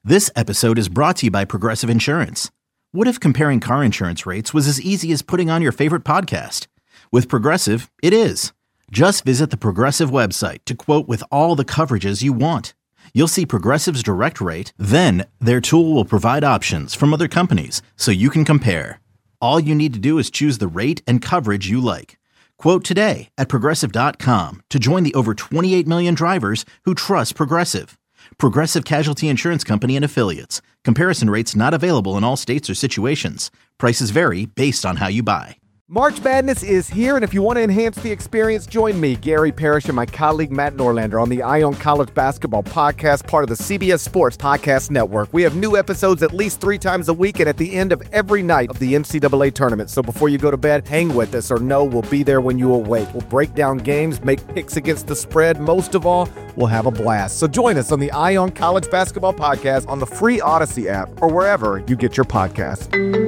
This episode is brought to you by Progressive Insurance. What if comparing car insurance rates was as easy as putting on your favorite podcast? With Progressive, it is. Just visit the Progressive website to quote with all the coverages you want. You'll see Progressive's direct rate, then their tool will provide options from other companies so you can compare. All you need to do is choose the rate and coverage you like. Quote today at Progressive.com to join the over 28 million drivers who trust Progressive. Progressive Casualty Insurance Company and Affiliates. Comparison rates not available in all states or situations. Prices vary based on how you buy. March Madness is here, and if you want to enhance the experience, join me, Gary Parrish, and my colleague Matt Norlander on the Eye on College Basketball Podcast, part of the CBS Sports Podcast Network. We have new episodes at least 3 times a week and at the end of every night of the NCAA tournament. So before you go to bed, hang with us or know we'll be there when you awake. We'll break down games, make picks against the spread. Most of all, we'll have a blast. So join us on the Eye on College Basketball Podcast on the free Odyssey app or wherever you get your podcasts.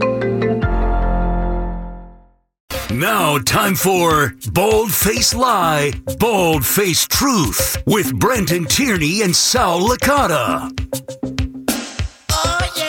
Now, time for Bold Face Lie, Bold Face Truth with Brenton Tierney and Sal Licata. Oh,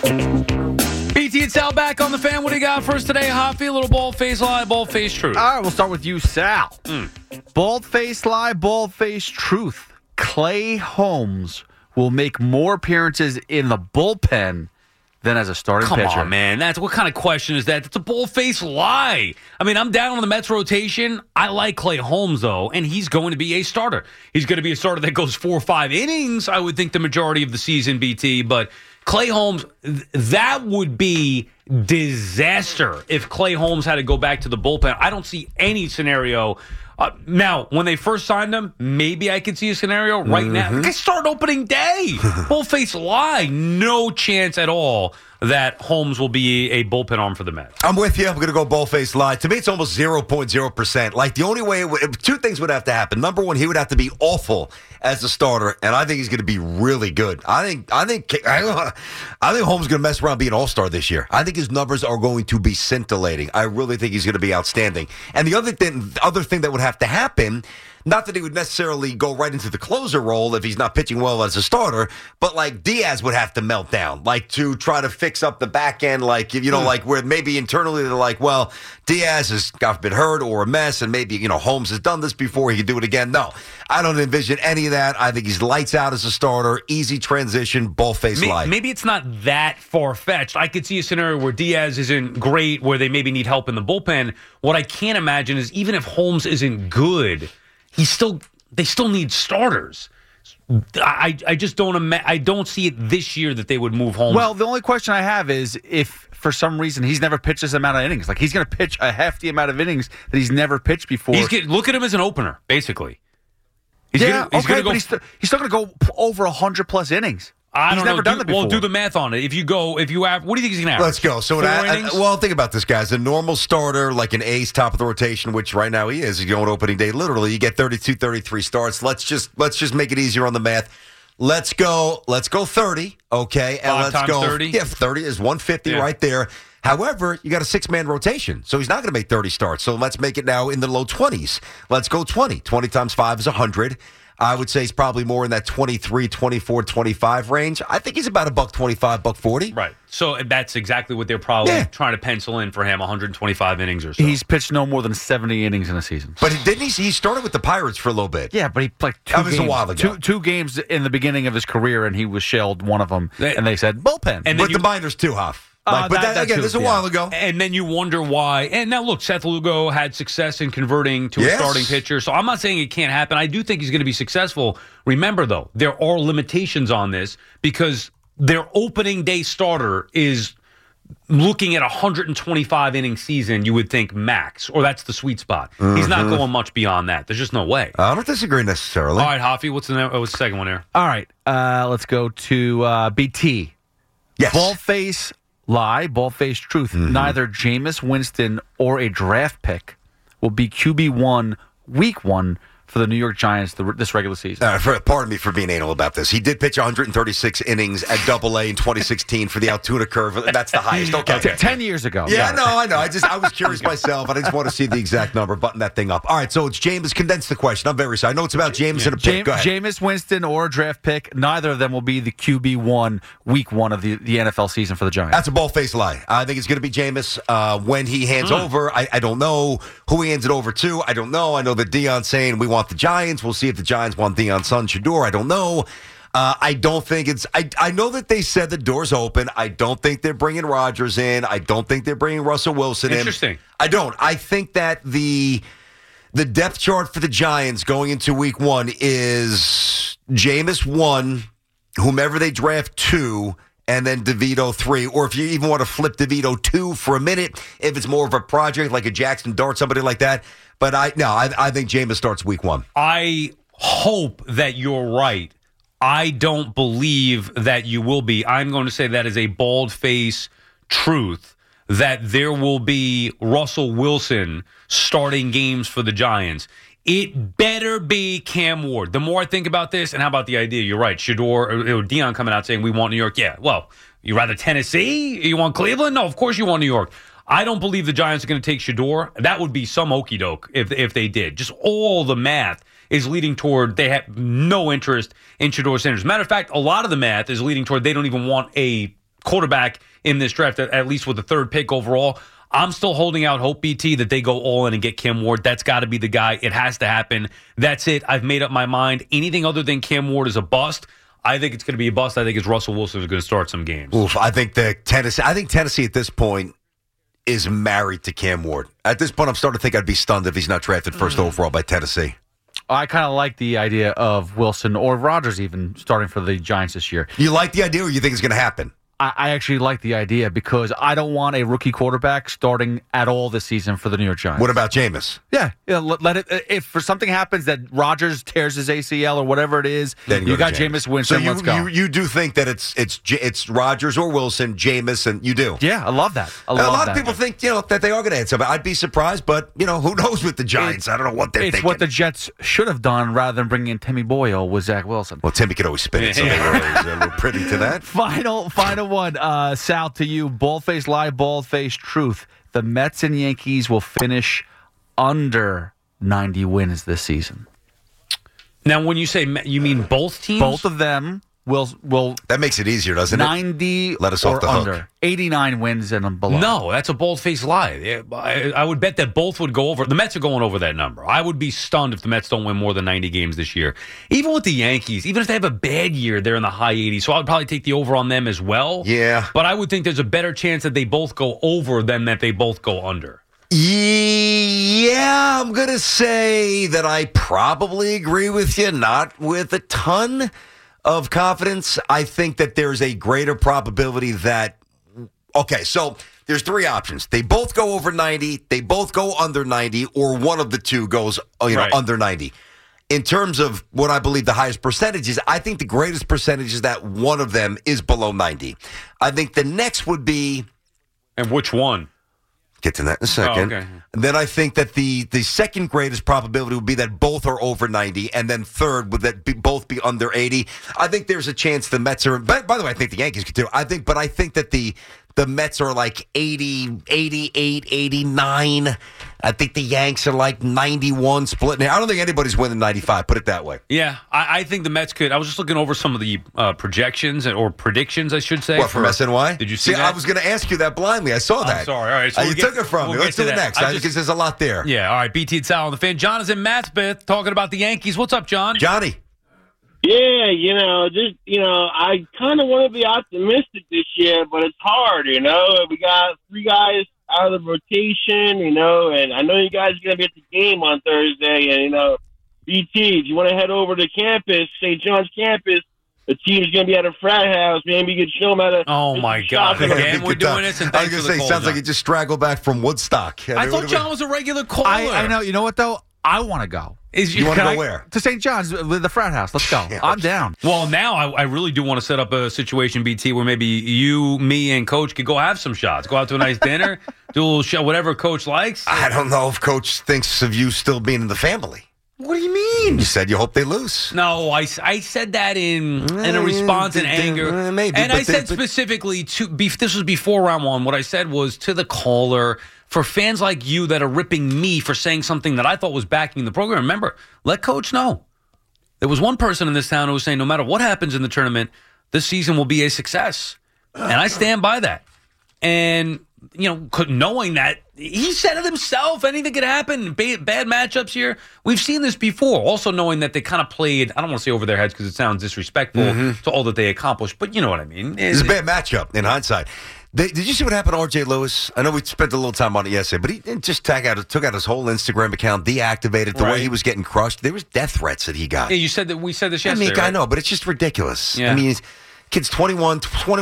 yeah. BT and Sal back on the Fan. What do you got for us today, Hoppy? A little Bold Face Lie, Bold Face Truth. All right, we'll start with you, Sal. Bold Face Lie, Bold Face Truth. Clay Holmes will make more appearances in the bullpen than as a starting pitcher. Come on, man. That's what kind of question is that? That's a bold-faced lie. I mean, I'm down on the Mets rotation. I like Clay Holmes, though, and he's going to be a starter. He's going to be a starter that goes 4 or 5 innings, I would think, the majority of the season, BT. But Clay Holmes, that would be disaster if Clay Holmes had to go back to the bullpen. I don't see any scenario. Now, when they first signed him, maybe I could see a scenario. Right now, the guy started opening day. Bull-faced lie. No chance at all that Holmes will be a bullpen arm for the Mets. I'm with you. I'm going to go bull-faced lie. To me, it's almost 0.0%. Like, the only way, 2 things would have to happen. Number one, he would have to be awful as a starter, and I think he's going to be really good. I think Holmes is going to mess around, be an all-star this year. I think his numbers are going to be scintillating. I really think he's going to be outstanding. And the other thing that would have to happen, not that he would necessarily go right into the closer role if he's not pitching well as a starter, but like Diaz would have to melt down, like to try to fix up the back end, like, you know, like where maybe internally they're like, well, Diaz has been hurt or a mess, and maybe, you know, Holmes has done this before, he could do it again. No, I don't envision any of that. I think he's lights out as a starter, easy transition, bull-faced lie. Maybe it's not that far-fetched. I could see a scenario where Diaz isn't great, where they maybe need help in the bullpen. What I can't imagine is even if Holmes isn't good, they still need starters. I just don't I don't see it this year that they would move Holmes. Well, the only question I have is if for some reason he's never pitched this amount of innings. Like, he's going to pitch a hefty amount of innings that he's never pitched before. Look at him as an opener, basically. He's still going to go over 100+ innings. He's never done that before. Well, do the math on it. If you have, what do you think he's going to have? Let's go. So, think about this, guys. A normal starter, like an ace, top of the rotation, which right now he is. He's going opening day. Literally, you get 32, 33 starts. Let's just make it easier on the math. Let's go 30, okay? And let's go 30. Yeah, 30 is 150 right there. However, you got a 6-man rotation, so he's not going to make 30 starts. So let's make it now in the low 20s. Let's go 20. 20 times 5 is 100. I would say he's probably more in that 23, 24, 25 range. I think he's about $125, $140. Right. So that's exactly what they're probably trying to pencil in for him, 125 innings or so. He's pitched no more than 70 innings in a season. But he started with the Pirates for a little bit. Yeah, but he played 2 games. A while ago. Two games in the beginning of his career, and he was shelled one of them, and they said bullpen. And with the minors too, Huff. This is a while ago. And then you wonder why. And now, look, Seth Lugo had success in converting to a starting pitcher. So I'm not saying it can't happen. I do think he's going to be successful. Remember, though, there are limitations on this because their opening day starter is looking at a 125-inning season, you would think max, or that's the sweet spot. He's not going much beyond that. There's just no way. I don't disagree necessarily. All right, Hoffy, what's the second one there? All right, let's go to BT. Yes. Ball-face lie, ball-face truth. Neither Jameis Winston or a draft pick will be QB1 week 1 for the New York Giants this regular season. Pardon me for being anal about this. He did pitch 136 innings at Double-A in 2016 for the Altoona Curve. That's the highest. Okay. 10 years ago. Yeah, no, I know. I was curious myself. I just want to see the exact number. Button that thing up. All right, so it's Jameis. Condense the question. I'm very sorry. I know it's about Jameis and a pick. Go ahead. Jameis Winston or a draft pick. Neither of them will be the QB1 week 1 of the NFL season for the Giants. That's a bald-faced lie. I think it's going to be Jameis. When he hands over, I don't know who he hands it over to. I don't know. I know that Deion's saying we want the Giants. We'll see if the Giants want Deion's son, Shador. I don't know. I don't think it's I know that they said the door's open. I don't think they're bringing Rodgers in. I don't think they're bringing Russell Wilson in. Interesting. I don't. I think that the depth chart for the Giants going into week 1 is Jameis 1, whomever they draft 2, and then DeVito 3. Or if you even want to flip DeVito 2 for a minute, if it's more of a project like a Jackson Dart, somebody like that. But I think Jameis starts week 1. I hope that you're right. I don't believe that you will be. I'm going to say that is a bald-faced truth, that there will be Russell Wilson starting games for the Giants. It better be Cam Ward. The more I think about this, and how about the idea? You're right. Shador or Deion coming out saying we want New York. Yeah, well, you rather Tennessee? You want Cleveland? No, of course you want New York. I don't believe the Giants are going to take Shador. That would be some okie doke if they did. Just all the math is leading toward they have no interest in Shador Sanders. Matter of fact, a lot of the math is leading toward they don't even want a quarterback in this draft, at least with the 3rd pick overall. I'm still holding out hope, BT, that they go all in and get Cam Ward. That's got to be the guy. It has to happen. That's it. I've made up my mind. Anything other than Cam Ward is a bust. I think it's going to be a bust. I think it's Russell Wilson who's going to start some games. Oof, I think Tennessee at this point is married to Cam Ward. At this point, I'm starting to think I'd be stunned if he's not drafted first overall by Tennessee. I kind of like the idea of Wilson or Rodgers even starting for the Giants this year. You like the idea, or you think it's going to happen? I actually like the idea because I don't want a rookie quarterback starting at all this season for the New York Giants. What about Jameis? Yeah, let it. If for something happens that Rodgers tears his ACL or whatever it is, then you got Jameis Winston. So let's go. You do think that it's Rodgers or Wilson, Jameis, and you do? Yeah, I love that. A lot of people think that they are going to add somebody. I'd be surprised, but who knows with the Giants? I don't know what they're thinking. It's what the Jets should have done rather than bringing in Timmy Boyle with Zach Wilson. Well, Timmy could always spin it, so they were always a little privy to that. Final one. Sal, to you, bald-faced lie, bald-faced truth. The Mets and Yankees will finish under 90 wins this season. Now, when you say you mean both teams? Both of them will. That makes it easier, doesn't it? 90 Let us off the under. hook. 89 wins and below. No, that's a bold-faced lie. I would bet that both would go over. The Mets are going over that number. I would be stunned if the Mets don't win more than 90 games this year. Even with the Yankees, even if they have a bad year, they're in the high 80s. So I would probably take the over on them as well. Yeah. But I would think there's a better chance that they both go over than that they both go under. Yeah, I'm going to say that I probably agree with you, not with a ton of confidence. I think that there's a greater probability that, okay, so there's 3 options. They both go over 90, they both go under 90, or one of the two goes Right. under 90. In terms of what I believe the highest percentage is, I think the greatest percentage is that one of them is below 90. I think the next would be... And which one? Get to that in a second. Oh, okay. And then I think that the second greatest probability would be that both are over 90, and then third would that both be under 80. I think there's a chance the Mets are. By the way, I think the Yankees could too. I think that the Mets are like 80, 88, 89. I think the Yanks are like 91 splitting. I don't think anybody's winning 95. Put it that way. Yeah, I think the Mets could. I was just looking over some of the projections or predictions, I should say. What, from SNY? Did you see that? I was going to ask you that blindly. I saw that. I'm sorry. All right. So you took it from me. Let's do it next. Because there's a lot there. Yeah. All right. BT and Sal on the Fan. John is in Matsbeth talking about the Yankees. What's up, John? Johnny. Yeah, I kind of want to be optimistic this year, but it's hard, We got 3 guys out of the rotation, and I know you guys are going to be at the game on Thursday, and, BT, if you want to head over to campus, St. John's campus, the team's going to be at a frat house. Maybe you could show them how to... Oh, my God. Again, we're doing this, and thanks for the call, sounds John. like you just straggled back from Woodstock. I thought John was a regular caller. I know. You know what, though? I want to go. You want to go where? To St. John's, the frat house. Let's go. Yeah, I'm down. Well, now I really do want to set up a situation, BT, where maybe you, me, and Coach could go have some shots. Go out to a nice dinner, do a little show, whatever Coach likes. I don't know if Coach thinks of you still being in the family. What do you mean? You said you hope they lose. No, I said that in a response in anger. Maybe, and I said specifically, this was before round one, what I said was to the caller, for fans like you that are ripping me for saying something that I thought was backing the program, remember, let Coach know. There was one person in this town who was saying no matter what happens in the tournament, this season will be a success. And I stand by that. And, knowing that, he said it himself, anything could happen, bad matchups here. We've seen this before. Also knowing that they kind of played, I don't want to say over their heads because it sounds disrespectful to all that they accomplished, but you know what I mean. It's a bad matchup in hindsight. Did you see what happened to R.J. Lewis? I know we spent a little time on it yesterday, but he just took out his whole Instagram account, deactivated the way he was getting crushed. There was death threats that he got. Yeah, you said that. We said this yesterday. I know, but it's just ridiculous. Yeah. I mean, kid's 21,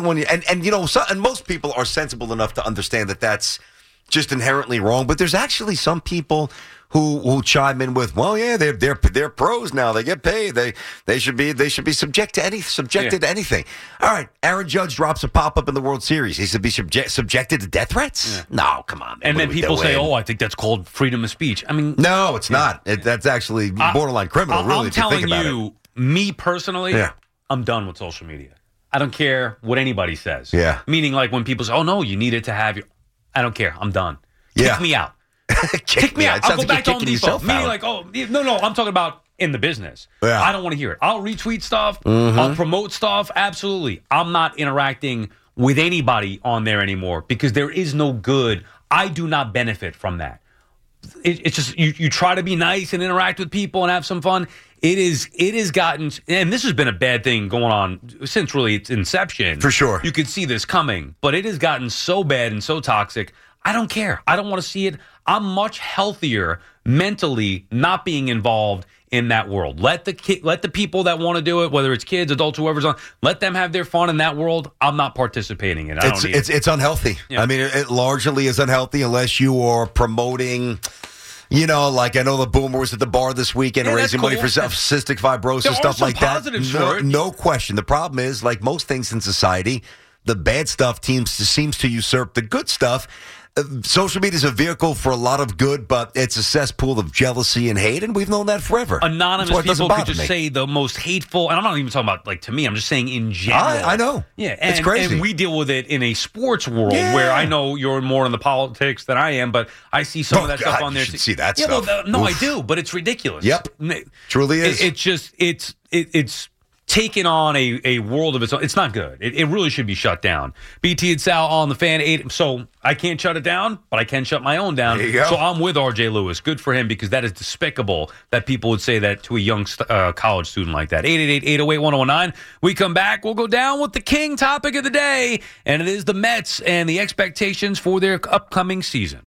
and most people are sensible enough to understand that that's just inherently wrong. But there's actually some people who chime in with, well, yeah, they're pros now. They get paid. They should be subjected to anything. All right, Aaron Judge drops a pop-up in the World Series. He should be subjected to death threats? Yeah. No, come on. Man. And then people say, I think that's called freedom of speech. I mean, no, it's not. That's actually borderline criminal, really, I'm if you think about it. telling you, me personally, I'm done with social media. I don't care what anybody says. Yeah. Meaning like when people say, oh, no, you need it to have your... I don't care. I'm done. Kick me out. Kick me out. I'll go back to Home Depot. Meaning like, no, I'm talking about in the business. Yeah. I don't want to hear it. I'll retweet stuff. I'll promote stuff. Absolutely. I'm not interacting with anybody on there anymore because there is no good. I do not benefit from that. It's just you try to be nice and interact with people and have some fun. It has gotten, and this has been a bad thing going on since really its inception. For sure. You could see this coming, but it has gotten so bad and so toxic. I don't care. I don't want to see it. I'm much healthier mentally not being involved in that world. Let the people that want to do it, whether it's kids, adults, whoever's on, let them have their fun in that world. I'm not participating in it. It's unhealthy. Yeah. I mean, it largely is unhealthy unless you are promoting... like I know the Boomer was at the bar this weekend raising money for cystic fibrosis, stuff like that. No question. The problem is, like most things in society, the bad stuff seems to usurp the good stuff. Social media is a vehicle for a lot of good, but it's a cesspool of jealousy and hate, and we've known that forever. Anonymous people could just say the most hateful, and I'm not even talking about like to me. I'm just saying in general. I know. Yeah, it's crazy. And we deal with it in a sports world where I know you're more in the politics than I am, but I see some of that stuff on there. You should see that stuff. I do, but it's ridiculous. Yep, truly is. It's taken on a world of its own. It's not good. It really should be shut down. BT and Sal on the Fan 8. So I can't shut it down, but I can shut my own down. There you go. So I'm with R.J. Lewis. Good for him because that is despicable that people would say that to a young college student like that. 888-808-1019. We come back. We'll go down with the king topic of the day, and it is the Mets and the expectations for their upcoming season.